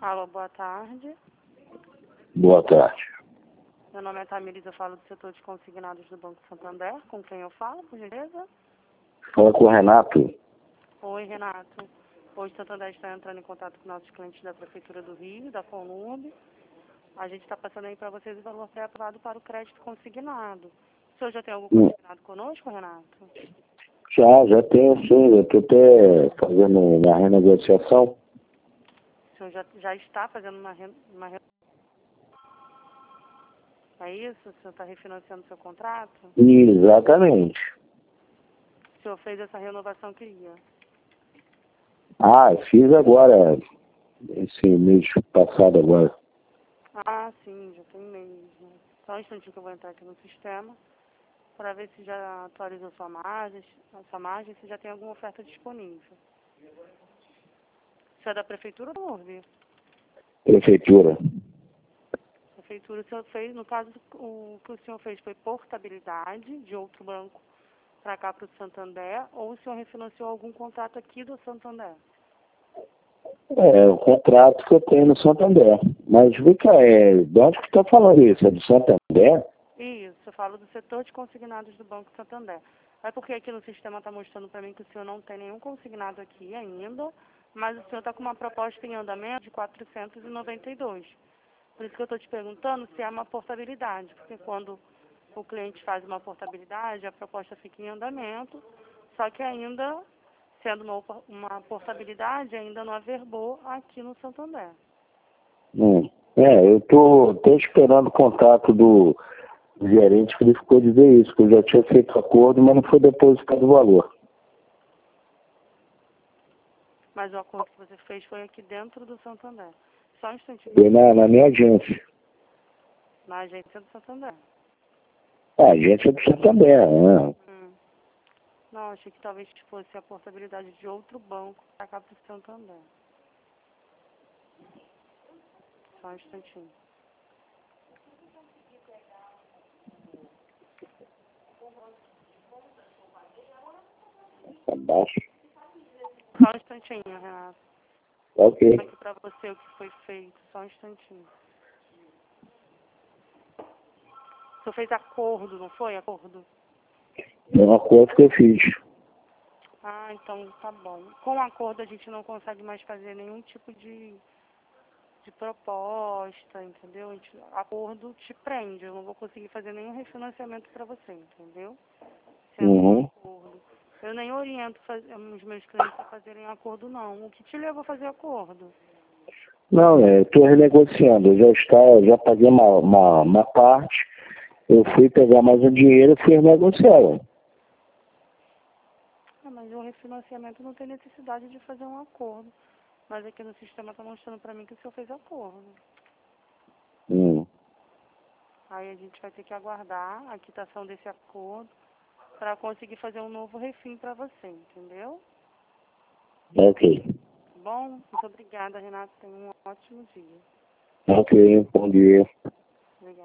Alô, boa tarde. Boa tarde. Meu nome é Tamires, eu falo do setor de consignados do Banco Santander. Com quem eu falo, por gentileza? Fala com o Renato. Oi, Renato. Hoje o Santander está entrando em contato com nossos clientes da Prefeitura do Rio, da FONURB. A gente está passando aí para vocês o valor pré-aprovado para o crédito consignado. O senhor já tem algum consignado conosco, Renato? Já tenho sim. Eu estou até fazendo uma renegociação. O senhor já está fazendo É isso? O senhor está refinanciando seu contrato? Exatamente. O senhor fez essa renovação que ia? Fiz agora, esse mês passado agora. Ah, sim, já tem mês, né? Só um instantinho que eu vou entrar aqui no sistema para ver se já atualizou sua margem, se já tem alguma oferta disponível. Isso é da Prefeitura ou da URB? Prefeitura. Prefeitura, o senhor fez, no caso, o que o senhor fez foi portabilidade de outro banco para cá, para o Santander, ou o senhor refinanciou algum contrato aqui do Santander? É o contrato que eu tenho no Santander. Mas vem cá, de onde que está falando isso? É do Santander? Isso, eu falo do setor de consignados do Banco Santander. É porque aqui no sistema está mostrando para mim que o senhor não tem nenhum consignado aqui ainda, mas o senhor está com uma proposta em andamento de 492. Por isso que eu estou te perguntando se é uma portabilidade, porque quando o cliente faz uma portabilidade, a proposta fica em andamento, só que ainda, sendo uma portabilidade, ainda não averbou aqui no Santander. Eu tô esperando o contato do gerente, que ele ficou de ver isso, que eu já tinha feito acordo, mas não foi depositado o valor. Mas o acordo que você fez foi aqui dentro do Santander. Só um instantinho. Foi na minha agência. Na agência do Santander. A agência do Santander, né? Não, achei que talvez fosse a portabilidade de outro banco para cá para o Santander. Só um instantinho. Tá baixo. Só um instantinho, Renato. Ok. Vou aqui para você o que foi feito. Só um instantinho. O senhor fez acordo, não foi? Acordo. É um acordo que eu fiz. Ah, então tá bom. Com acordo a gente não consegue mais fazer nenhum tipo de proposta, entendeu? Acordo te prende. Eu não vou conseguir fazer nenhum refinanciamento para você, entendeu? Sendo um acordo. Eu nem oriento os meus clientes a fazerem acordo, não. O que te leva a fazer acordo? Não, estou renegociando. Eu já paguei uma parte. Eu fui pegar mais o dinheiro e fui renegociar. Mas o refinanciamento não tem necessidade de fazer um acordo. Mas aqui no sistema está mostrando para mim que o senhor fez acordo. Aí a gente vai ter que aguardar a quitação desse acordo para conseguir fazer um novo refim para você, entendeu? Ok. Bom, muito obrigada, Renato. Tenha um ótimo dia. Ok, bom dia.